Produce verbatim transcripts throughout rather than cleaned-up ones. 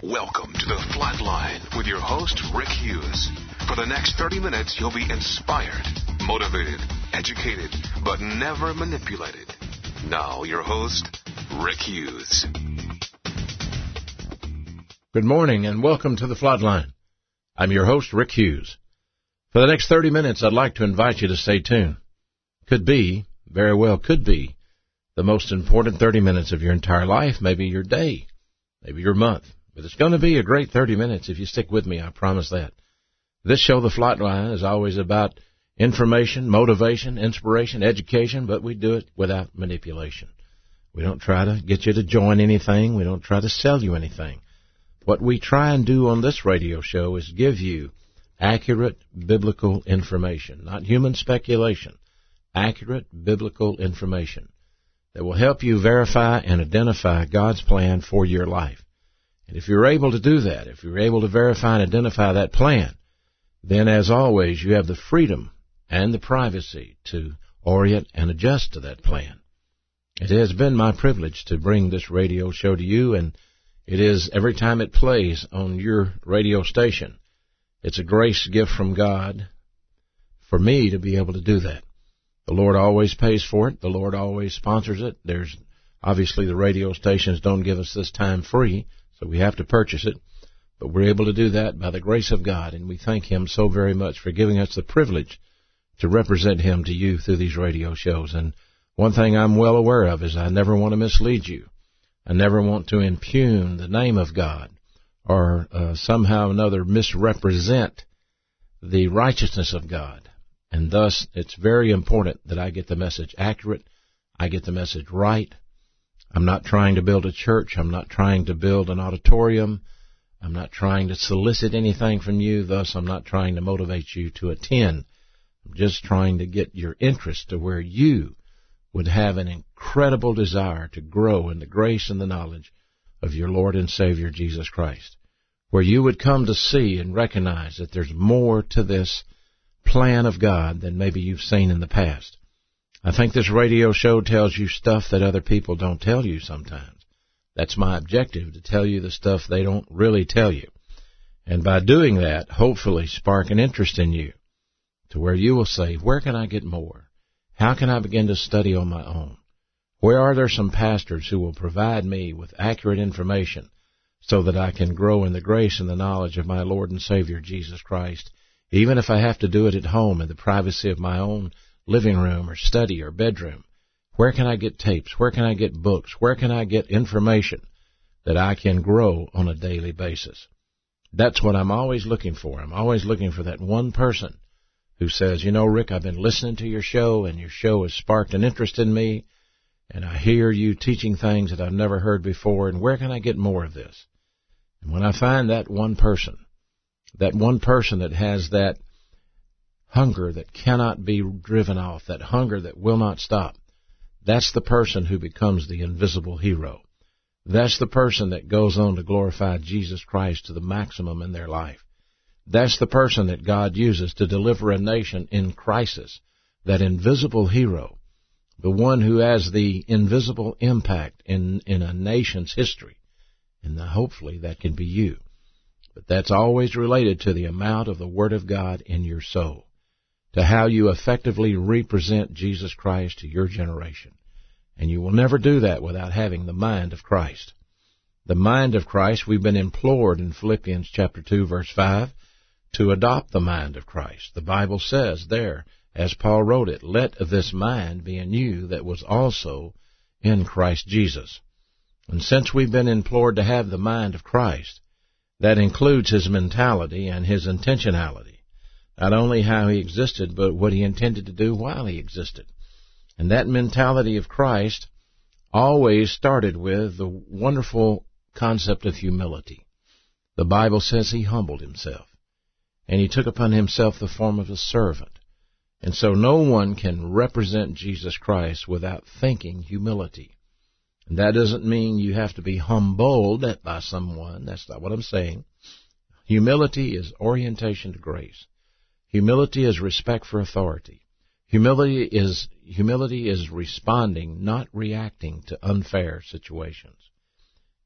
Welcome to the Flatline with your host, Rick Hughes. For the next thirty minutes, you'll be inspired, motivated, educated, but never manipulated. Now, your host, Rick Hughes. Good morning and welcome to the Flatline. I'm your host, Rick Hughes. For the next thirty minutes, I'd like to invite you to stay tuned. Could be, very well could be, the most important thirty minutes of your entire life, maybe your day, maybe your month. But it's going to be a great thirty minutes if you stick with me, I promise that. This show, The Flatline, is always about information, motivation, inspiration, education, but we do it without manipulation. We don't try to get you to join anything. We don't try to sell you anything. What we try and do on this radio show is give you accurate biblical information, not human speculation, accurate biblical information that will help you verify and identify God's plan for your life. And if you're able to do that, if you're able to verify and identify that plan, then as always, you have the freedom and the privacy to orient and adjust to that plan. It has been my privilege to bring this radio show to you, and it is every time it plays on your radio station. It's a grace gift from God for me to be able to do that. The Lord always pays for it. The Lord always sponsors it. There's obviously the radio stations don't give us this time free, so we have to purchase it. But we're able to do that by the grace of God, and we thank Him so very much for giving us the privilege to represent Him to you through these radio shows. And one thing I'm well aware of is I never want to mislead you. I never want to impugn the name of God or uh, somehow or another misrepresent the righteousness of God. And thus, it's very important that I get the message accurate, I get the message right. I'm not trying to build a church. I'm not trying to build an auditorium. I'm not trying to solicit anything from you. Thus, I'm not trying to motivate you to attend. I'm just trying to get your interest to where you would have an incredible desire to grow in the grace and the knowledge of your Lord and Savior, Jesus Christ, where you would come to see and recognize that there's more to this plan of God than maybe you've seen in the past. I think this radio show tells you stuff that other people don't tell you sometimes. That's my objective, to tell you the stuff they don't really tell you. And by doing that, hopefully spark an interest in you to where you will say, where can I get more? How can I begin to study on my own? Where are there some pastors who will provide me with accurate information so that I can grow in the grace and the knowledge of my Lord and Savior, Jesus Christ, even if I have to do it at home in the privacy of my own living room or study or bedroom? Where can I get tapes? Where can I get books? Where can I get information that I can grow on a daily basis? That's what I'm always looking for. I'm always looking for that one person who says, you know, Rick, I've been listening to your show, and your show has sparked an interest in me, and I hear you teaching things that I've never heard before, and where can I get more of this? And when I find that one person, that one person that has that hunger that cannot be driven off, that hunger that will not stop, that's the person who becomes the invisible hero. That's the person that goes on to glorify Jesus Christ to the maximum in their life. That's the person that God uses to deliver a nation in crisis, that invisible hero, the one who has the invisible impact in, in a nation's history. And hopefully that can be you. But that's always related to the amount of the Word of God in your soul, to how you effectively represent Jesus Christ to your generation. And you will never do that without having the mind of Christ. The mind of Christ, we've been implored in Philippians chapter two, verse five, to adopt the mind of Christ. The Bible says there, as Paul wrote it, let this mind be in you that was also in Christ Jesus. And since we've been implored to have the mind of Christ, that includes His mentality and His intentionality. Not only how He existed, but what He intended to do while He existed. And that mentality of Christ always started with the wonderful concept of humility. The Bible says He humbled Himself, and He took upon Himself the form of a servant. And so no one can represent Jesus Christ without thinking humility. And that doesn't mean you have to be humbled by someone. That's not what I'm saying. Humility is orientation to grace. Humility is respect for authority. Humility is humility is responding, not reacting to unfair situations.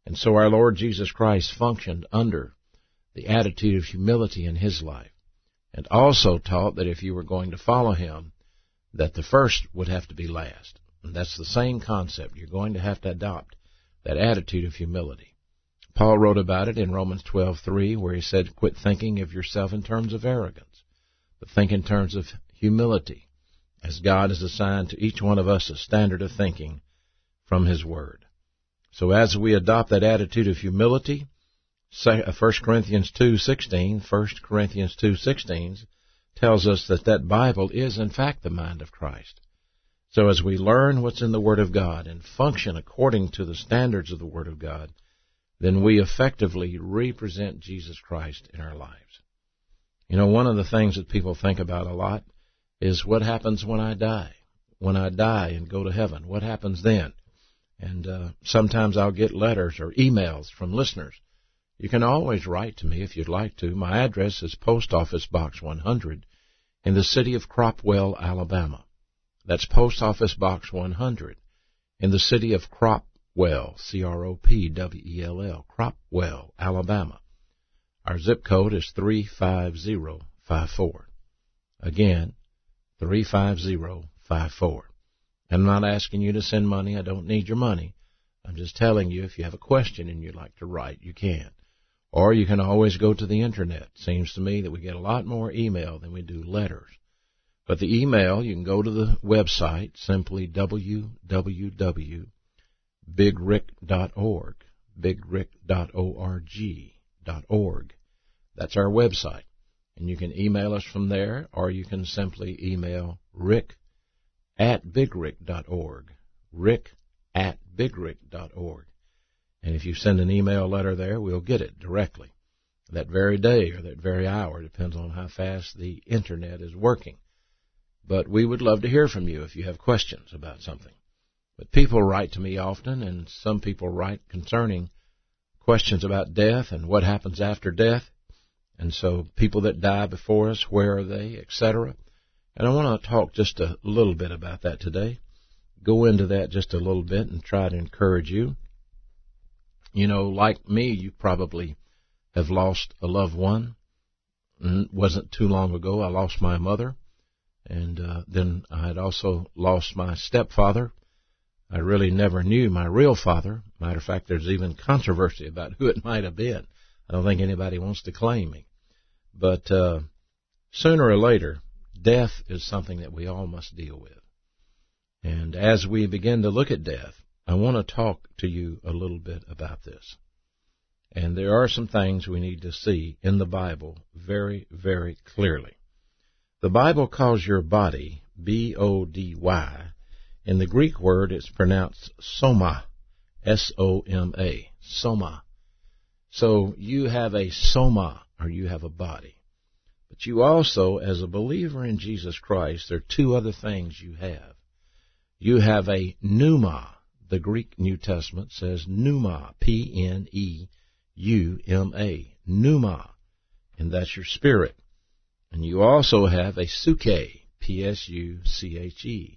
And so our Lord Jesus Christ functioned under the attitude of humility in his life, and also taught that if you were going to follow him, that the first would have to be last. And that's the same concept. You're going to have to adopt that attitude of humility. Paul wrote about it in Romans twelve three, where he said, quit thinking of yourself in terms of arrogance, but think in terms of humility, as God has assigned to each one of us a standard of thinking from his word. So as we adopt that attitude of humility, First Corinthians two sixteen, First Corinthians two sixteen tells us that that Bible is, in fact, the mind of Christ. So as we learn what's in the Word of God and function according to the standards of the Word of God, then we effectively represent Jesus Christ in our lives. You know, one of the things that people think about a lot is what happens when I die. When I die and go to heaven, what happens then? And uh, sometimes I'll get letters or emails from listeners. You can always write to me if you'd like to. My address is Post Office Box one hundred in the city of Cropwell, Alabama. That's Post Office Box one hundred in the city of Cropwell, C R O P W E L L, Cropwell, Alabama. Our zip code is three five zero five four. Again, three five zero five four. And I'm not asking you to send money. I don't need your money. I'm just telling you, if you have a question and you'd like to write, you can. Or you can always go to the Internet. Seems to me that we get a lot more email than we do letters. But the email, you can go to the website, simply w w w dot big rick dot org, big rick dot org dot org. That's our website. And you can email us from there, or you can simply email rick at big rick dot org, rick at big rick dot org. And if you send an email letter there, we'll get it directly that very day or that very hour. Depends on how fast the Internet is working. But we would love to hear from you if you have questions about something. But people write to me often, and some people write concerning questions about death and what happens after death. And so people that die before us, where are they, et cetera. And I want to talk just a little bit about that today. Go into that just a little bit and try to encourage you. You know, like me, you probably have lost a loved one. It wasn't too long ago I lost my mother, and uh, then I had also lost my stepfather. I really never knew my real father. Matter of fact, there's even controversy about who it might have been. I don't think anybody wants to claim me. But uh, sooner or later, death is something that we all must deal with. And as we begin to look at death, I want to talk to you a little bit about this. And there are some things we need to see in the Bible very, very clearly. The Bible calls your body B O D Y. In the Greek word, it's pronounced soma, S O M A, soma. So you have a soma, or you have a body. But you also, as a believer in Jesus Christ, there are two other things you have. You have a pneuma. The Greek New Testament says pneuma, P N E U M A, pneuma, and that's your spirit. And you also have a suke, P S U C H E,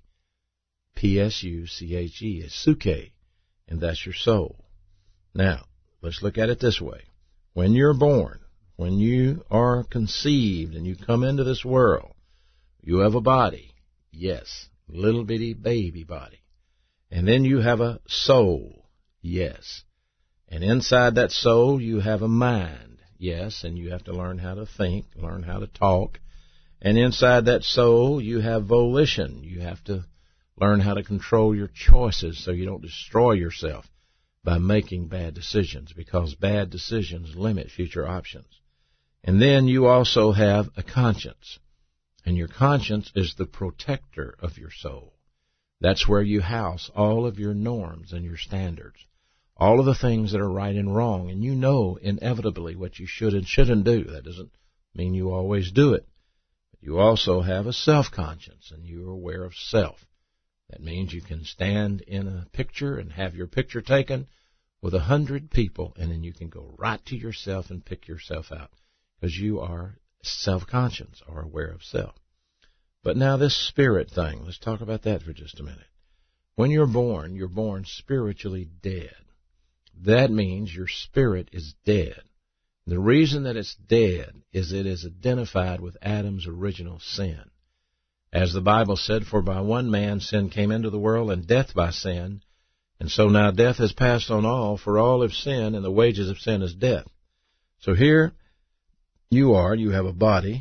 P S U C H E, a suke, and that's your soul. Now, let's look at it this way. When you're born, when you are conceived and you come into this world, you have a body, yes, little bitty baby body. And then you have a soul, yes. And inside that soul you have a mind, yes, and you have to learn how to think, learn how to talk. And inside that soul you have volition. You have to learn how to control your choices so you don't destroy yourself by making bad decisions, because bad decisions limit future options. And then you also have a conscience, and your conscience is the protector of your soul. That's where you house all of your norms and your standards, all of the things that are right and wrong, and you know inevitably what you should and shouldn't do. That doesn't mean you always do it. But you also have a self-conscience, and you're aware of self. That means you can stand in a picture and have your picture taken with a hundred people, and then you can go right to yourself and pick yourself out, because you are self-conscious or aware of self. But now this spirit thing, let's talk about that for just a minute. When you're born, you're born spiritually dead. that means your spirit is dead. The reason that it's dead is it is identified with Adam's original sin. As the Bible said, for by one man sin came into the world, and death by sin. And so now death has passed on all, for all have sinned, and the wages of sin is death. So here you are, you have a body,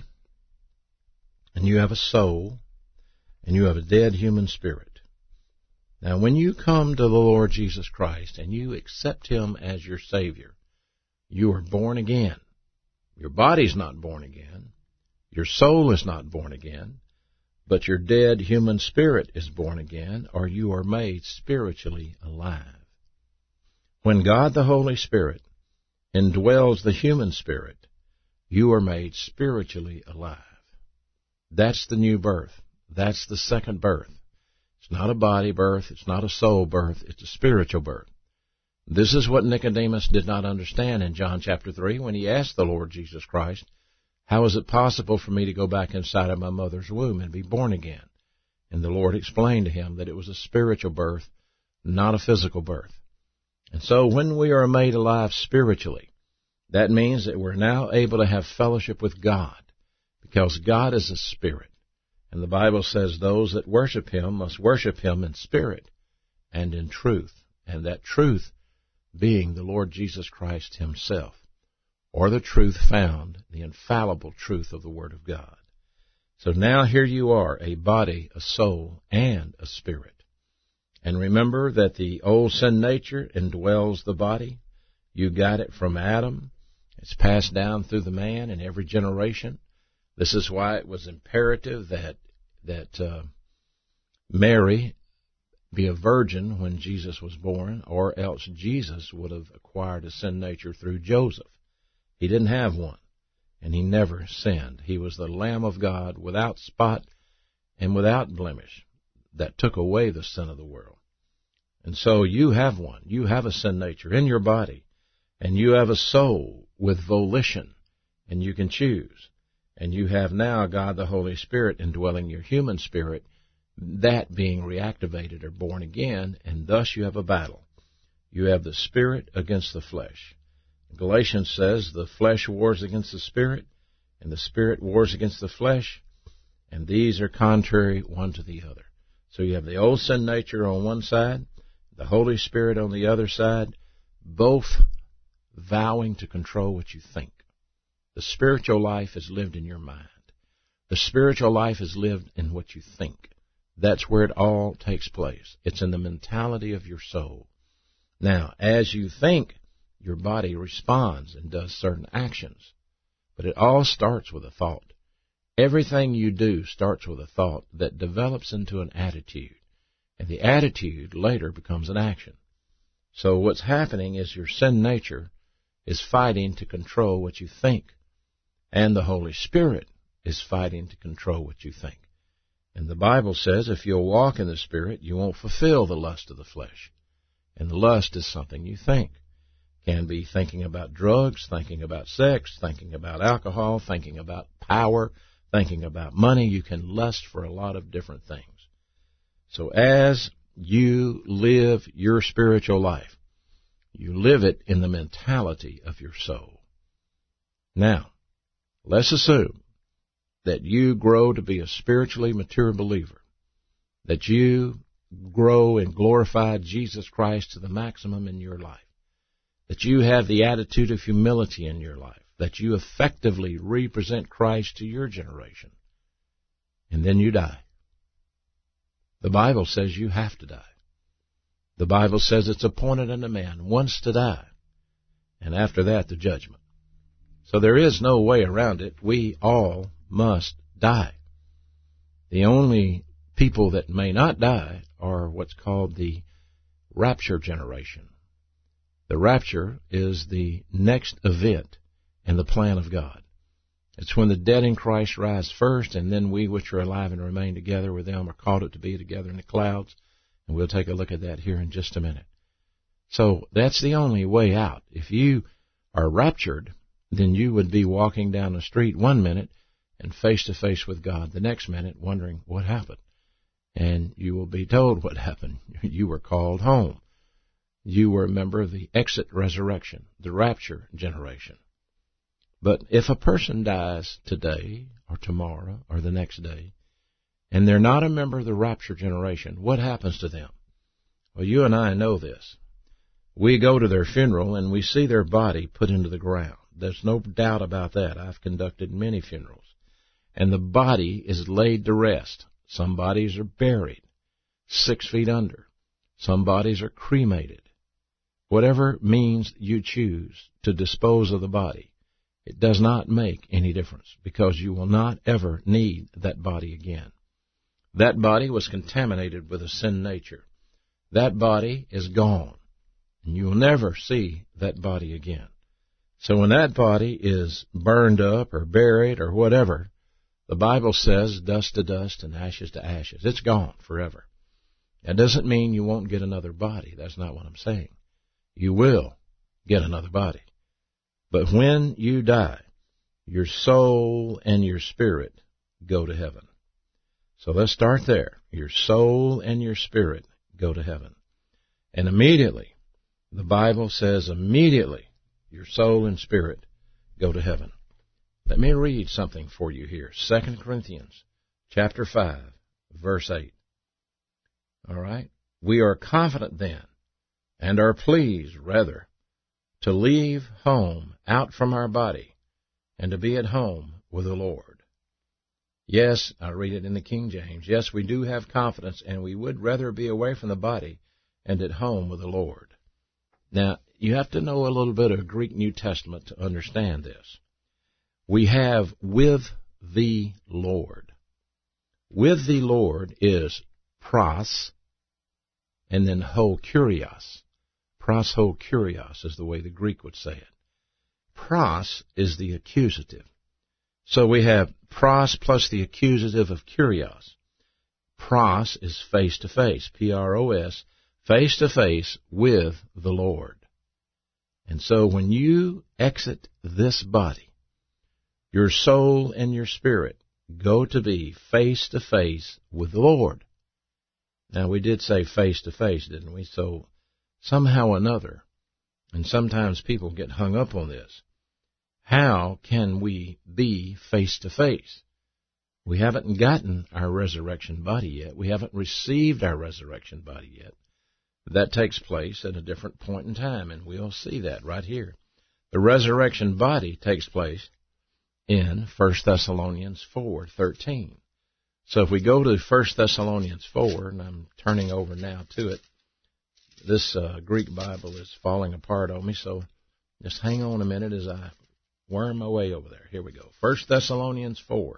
and you have a soul, and you have a dead human spirit. Now when you come to the Lord Jesus Christ, and you accept Him as your Savior, you are born again. Your body's not born again. Your soul is not born again. But your dead human spirit is born again, or you are made spiritually alive. When God the Holy Spirit indwells the human spirit, you are made spiritually alive. That's the new birth. That's the second birth. It's not a body birth. It's not a soul birth. It's a spiritual birth. This is what Nicodemus did not understand in John chapter three when he asked the Lord Jesus Christ, how is it possible for me to go back inside of my mother's womb and be born again? And the Lord explained to him that it was a spiritual birth, not a physical birth. And so when we are made alive spiritually, that means that we're now able to have fellowship with God, because God is a spirit. And the Bible says those that worship Him must worship Him in spirit and in truth. And that truth being the Lord Jesus Christ Himself, or the truth found, the infallible truth of the Word of God. So now here you are, a body, a soul, and a spirit. And remember that the old sin nature indwells the body. You got it from Adam. It's passed down through the man in every generation. This is why it was imperative that that uh, Mary be a virgin when Jesus was born, or else Jesus would have acquired a sin nature through Joseph. He didn't have one, and He never sinned. He was the Lamb of God without spot and without blemish that took away the sin of the world. And so you have one. You have a sin nature in your body, and you have a soul with volition, and you can choose. And you have now God the Holy Spirit indwelling your human spirit, that being reactivated or born again, and thus you have a battle. You have the spirit against the flesh. Galatians says the flesh wars against the spirit, and the spirit wars against the flesh, and these are contrary one to the other. So you have the old sin nature on one side, the Holy Spirit on the other side, both vowing to control what you think. The spiritual life is lived in your mind. The spiritual life is lived in what you think. That's where it all takes place. It's in the mentality of your soul. Now, as you think, your body responds and does certain actions. But it all starts with a thought. Everything you do starts with a thought that develops into an attitude. And the attitude later becomes an action. So what's happening is your sin nature is fighting to control what you think. And the Holy Spirit is fighting to control what you think. And the Bible says if you'll walk in the Spirit, you won't fulfill the lust of the flesh. And the lust is something you think. Can be thinking about drugs, thinking about sex, thinking about alcohol, thinking about power, thinking about money. You can lust for a lot of different things. So as you live your spiritual life, you live it in the mentality of your soul. Now, let's assume that you grow to be a spiritually mature believer, that you grow and glorify Jesus Christ to the maximum in your life, that you have the attitude of humility in your life, that you effectively represent Christ to your generation, and then you die. The Bible says you have to die. The Bible says it's appointed unto man once to die, and after that the judgment. So there is no way around it. We all must die. The only people that may not die are what's called the rapture generation. The rapture is the next event in the plan of God. It's when the dead in Christ rise first, and then we which are alive and remain together with them are called up to be together in the clouds. And we'll take a look at that here in just a minute. So that's the only way out. If you are raptured, then you would be walking down the street one minute and face to face with God the next minute, wondering what happened. And you will be told what happened. You were called home. you were a member of the exit resurrection, the rapture generation. But if a person dies today or tomorrow or the next day, and they're not a member of the rapture generation, what happens to them? Well, you and I know this. We go to their funeral and we see their body put into the ground. There's no doubt about that. I've conducted many funerals. And the body is laid to rest. Some bodies are buried six feet under. Some bodies are cremated. Whatever means you choose to dispose of the body, it does not make any difference, because you will not ever need that body again. That body was contaminated with a sin nature. That body is gone, and you will never see that body again. So when that body is burned up or buried or whatever, the Bible says dust to dust and ashes to ashes. It's gone forever. That doesn't mean you won't get another body. That's not what I'm saying. You will get another body. But when you die, your soul and your spirit go to heaven. So let's start there. Your soul and your spirit go to heaven. And immediately, the Bible says immediately, your soul and spirit go to heaven. Let me read something for you here. Second Corinthians chapter five, verse eight. All right? We are confident then, and are pleased, rather, to leave home out from our body, and to be at home with the Lord. Yes, I read it in the King James. Yes, we do have confidence, and we would rather be away from the body and at home with the Lord. Now, you have to know a little bit of Greek New Testament to understand this. We have with the Lord. With the Lord is pros, and then ho kurios. Pros ho kurios is the way the Greek would say it. Pros is the accusative. So we have pros plus the accusative of kurios. Pros is face to face, P R O S, face to face with the Lord. And so when you exit this body, your soul and your spirit go to be face to face with the Lord. Now, we did say face to face, didn't we? So somehow or another, and sometimes people get hung up on this, how can we be face to face? We haven't gotten our resurrection body yet. We haven't received our resurrection body yet. That takes place at a different point in time, and we'll see that right here. The resurrection body takes place in First Thessalonians four thirteen. So if we go to First Thessalonians four, and I'm turning over now to it, this uh, Greek Bible is falling apart on me, so just hang on a minute as I worm my way over there. Here we go. First Thessalonians four.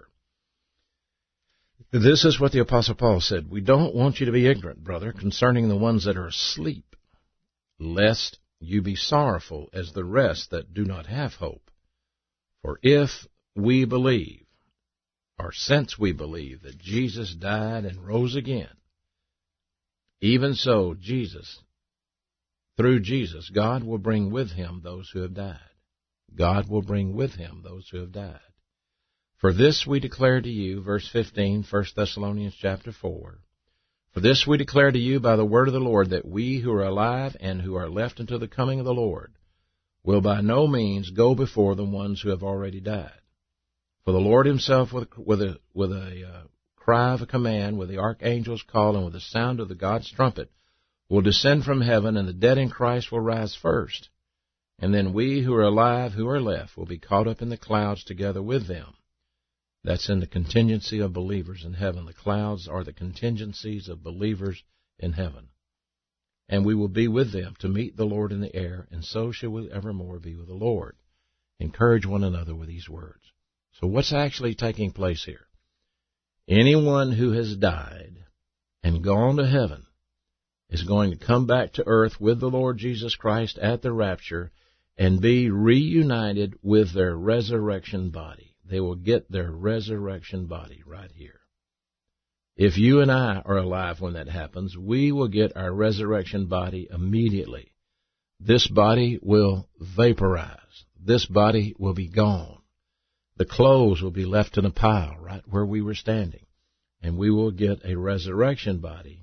This is what the Apostle Paul said. We don't want you to be ignorant, brother, concerning the ones that are asleep, lest you be sorrowful as the rest that do not have hope. For if we believe, or since we believe that Jesus died and rose again, even so Jesus, through Jesus, God will bring with him those who have died. God will bring with him those who have died. For this we declare to you, verse fifteen, First Thessalonians chapter four, for this we declare to you by the word of the Lord, that we who are alive and who are left until the coming of the Lord will by no means go before the ones who have already died. For the Lord himself, with, with a, with a uh, cry of a command, with the archangel's call, and with the sound of the God's trumpet, will descend from heaven, and the dead in Christ will rise first. And then we who are alive, who are left, will be caught up in the clouds together with them. That's in the contingency of believers in heaven. The clouds are the contingencies of believers in heaven. And we will be with them to meet the Lord in the air, and so shall we evermore be with the Lord. Encourage one another with these words. So what's actually taking place here? Anyone who has died and gone to heaven is going to come back to earth with the Lord Jesus Christ at the rapture and be reunited with their resurrection body. They will get their resurrection body right here. If you and I are alive when that happens, we will get our resurrection body immediately. This body will vaporize. This body will be gone. The clothes will be left in a pile right where we were standing. And we will get a resurrection body,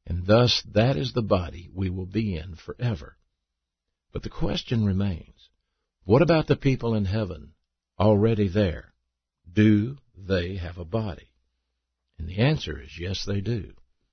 And thus that is the body we will be in forever. But the question remains, what about the people in heaven already there? Do they have a body? And the answer is yes, they do.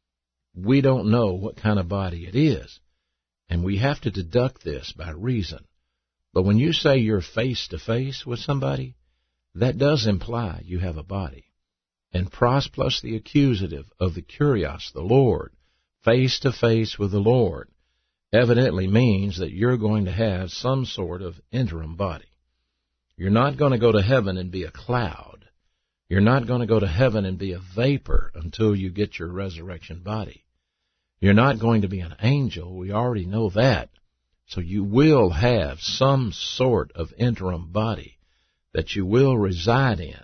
We don't know what kind of body it is, and we have to deduct this by reason. But when you say you're face to face with somebody, that does imply you have a body. And pros plus the accusative of the kurios, the Lord, face to face with the Lord, evidently means that you're going to have some sort of interim body. You're not going to go to heaven and be a cloud. You're not going to go to heaven and be a vapor until you get your resurrection body. You're not going to be an angel. We already know that. So you will have some sort of interim body that you will reside in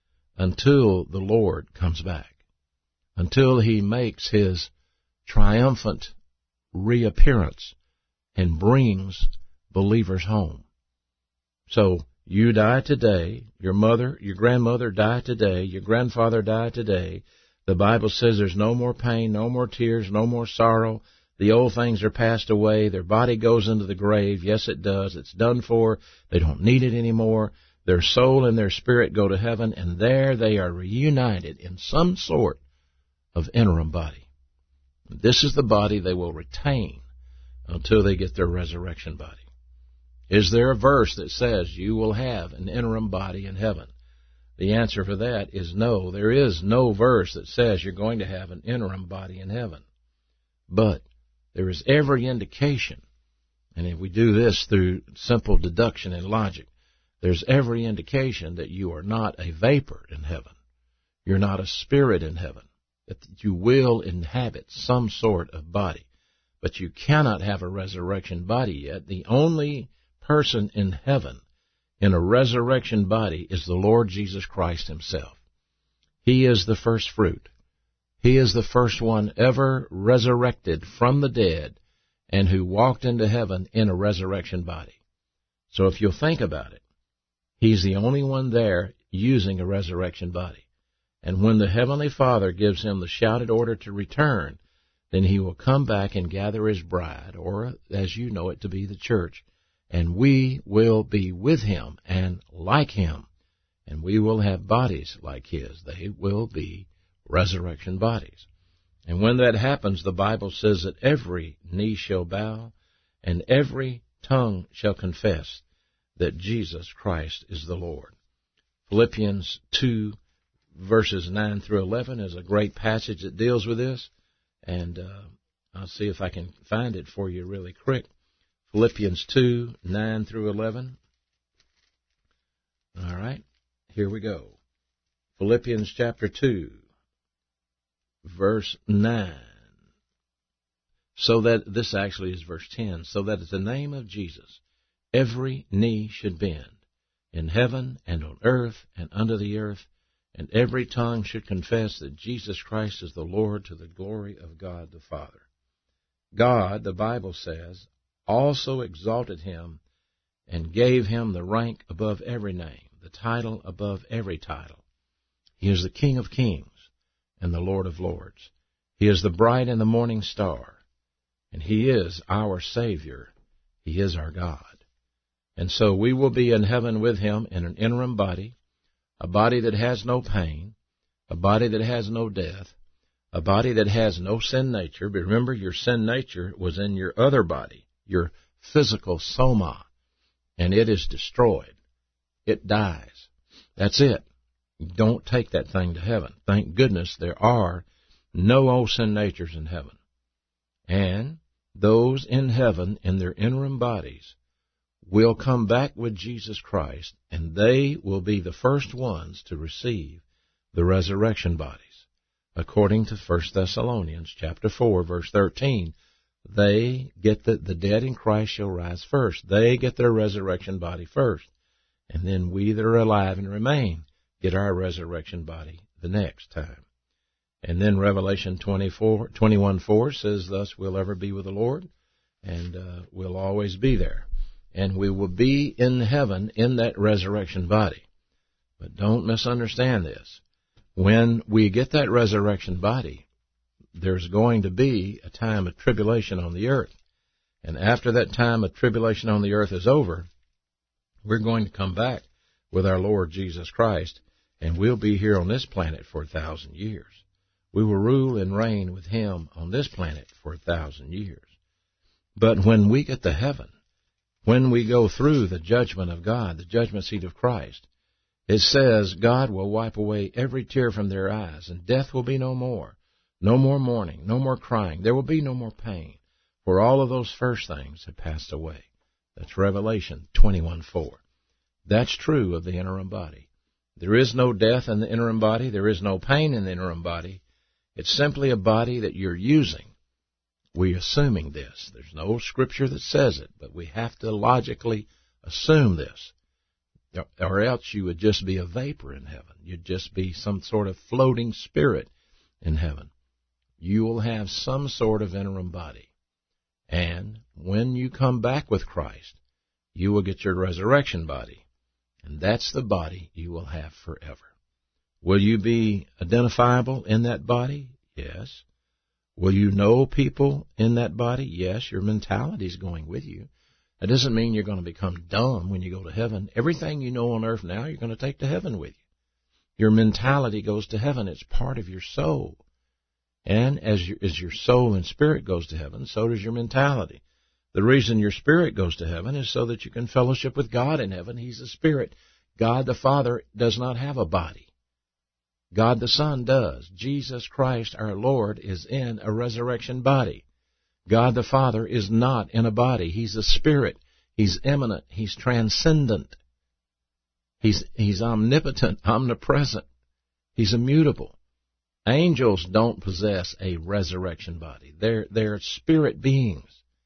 until the Lord comes back, until he makes his triumphant reappearance and brings believers home. So you die today, your mother, your grandmother died today, your grandfather died today. The Bible says there's no more pain, no more tears, no more sorrow. The old things are passed away. Their body goes into the grave. Yes, it does. It's done for. They don't need it anymore. Their soul and their spirit go to heaven, and there they are reunited in some sort of interim body. This is the body they will retain until they get their resurrection body. Is there a verse that says you will have an interim body in heaven? The answer for that is no. There is no verse that says you're going to have an interim body in heaven. But there is every indication, and if we do this through simple deduction and logic, there's every indication that you are not a vapor in heaven. You're not a spirit in heaven. That you will inhabit some sort of body. But you cannot have a resurrection body yet. The only person in heaven in a resurrection body is the Lord Jesus Christ himself. He is the first fruit. He is the first one ever resurrected from the dead and who walked into heaven in a resurrection body. So if you'll think about it, he's the only one there using a resurrection body. And when the Heavenly Father gives him the shouted order to return, then he will come back and gather his bride, or as you know it to be the church, and we will be with him and like him, and we will have bodies like his. They will be resurrection bodies. And when that happens, the Bible says that every knee shall bow and every tongue shall confess that Jesus Christ is the Lord. Philippians two, verses nine through eleven is a great passage that deals with this, and uh, I'll see if I can find it for you really quick. Philippians two, nine through eleven. All right, here we go. Philippians chapter two, verse nine. So that, this actually is verse ten, so that at the name of Jesus every knee should bend, in heaven and on earth and under the earth, and every tongue should confess that Jesus Christ is the Lord, to the glory of God the Father. God, the Bible says, also exalted him and gave him the rank above every name, the title above every title. He is the King of kings and the Lord of lords. He is the bright and the morning star, and he is our Savior. He is our God. And so we will be in heaven with him in an interim body, a body that has no pain, a body that has no death, a body that has no sin nature. But remember, your sin nature was in your other body, your physical soma, and it is destroyed. It dies. That's it. Don't take that thing to heaven. Thank goodness there are no old sin natures in heaven. And those in heaven in their interim bodies will come back with Jesus Christ, and they will be the first ones to receive the resurrection bodies. According to First Thessalonians chapter four, verse thirteen, they get the, the dead in Christ shall rise first. They get their resurrection body first. And then we that are alive and remain get our resurrection body the next time. And then Revelation twenty-four, twenty-one four says, thus we'll ever be with the Lord, and uh, we'll always be there. And we will be in heaven in that resurrection body. But don't misunderstand this. When we get that resurrection body, there's going to be a time of tribulation on the earth. And after that time of tribulation on the earth is over, we're going to come back with our Lord Jesus Christ, and we'll be here on this planet for a thousand years. We will rule and reign with him on this planet for a thousand years. But when we get to heaven, when we go through the judgment of God, the judgment seat of Christ, it says God will wipe away every tear from their eyes, and death will be no more. No more mourning, no more crying. There will be no more pain, for all of those first things have passed away. That's Revelation twenty-one four. That's true of the interim body. There is no death in the interim body. There is no pain in the interim body. It's simply a body that you're using. We're assuming this. There's no scripture that says it, but we have to logically assume this. Or else you would just be a vapor in heaven. You'd just be some sort of floating spirit in heaven. You will have some sort of interim body. And when you come back with Christ, you will get your resurrection body. And that's the body you will have forever. Will you be identifiable in that body? Yes. Will you know people in that body? Yes. Your mentality is going with you. That doesn't mean you're going to become dumb when you go to heaven. Everything you know on earth now, you're going to take to heaven with you. Your mentality goes to heaven. It's part of your soul. And as your, as your soul and spirit goes to heaven, so does your mentality. The reason your spirit goes to heaven is so that you can fellowship with God in heaven. He's a spirit. God the Father does not have a body. God the Son does. Jesus Christ, our Lord, is in a resurrection body. God the Father is not in a body. He's a spirit. He's immanent. He's transcendent. He's, he's omnipotent, omnipresent. He's immutable. Angels don't possess a resurrection body. They're, they're spirit beings.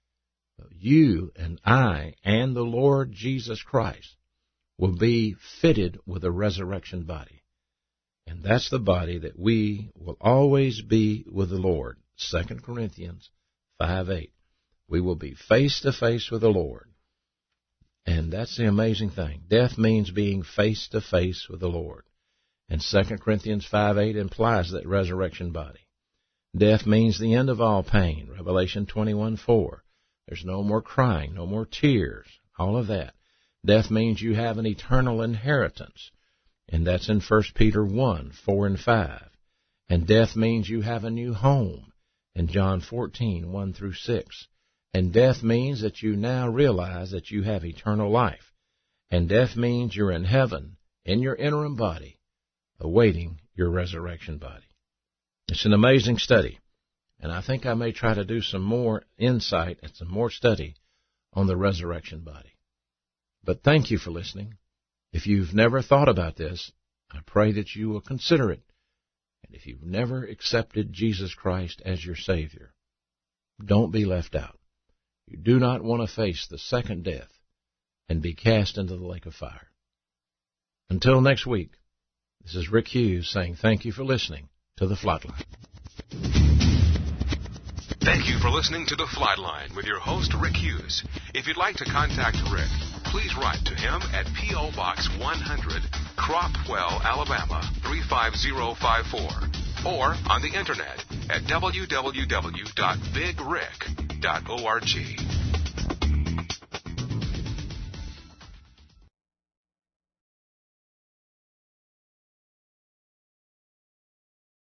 You and I and the Lord Jesus Christ will be fitted with a resurrection body. And that's the body that we will always be with the Lord. Second Corinthians five eight. We will be face to face with the Lord. And that's the amazing thing. Death means being face to face with the Lord. And Second Corinthians five eight implies that resurrection body. Death means the end of all pain. Revelation twenty-one four. There's no more crying, no more tears, all of that. Death means you have an eternal inheritance. And that's in First Peter one four and five. And death means you have a new home in John fourteen one through six. And death means that you now realize that you have eternal life. And death means you're in heaven, in your interim body, awaiting your resurrection body. It's an amazing study. And I think I may try to do some more insight and some more study on the resurrection body. But thank you for listening. If you've never thought about this, I pray that you will consider it. And if you've never accepted Jesus Christ as your Savior, don't be left out. You do not want to face the second death and be cast into the lake of fire. Until next week, this is Rick Hughes saying thank you for listening to The Flightline. Thank you for listening to The Flightline with your host, Rick Hughes. If you'd like to contact Rick, please write to him at P O. Box one hundred, Cropwell, Alabama, three five zero five four, or on the Internet at w w w dot big rick dot org.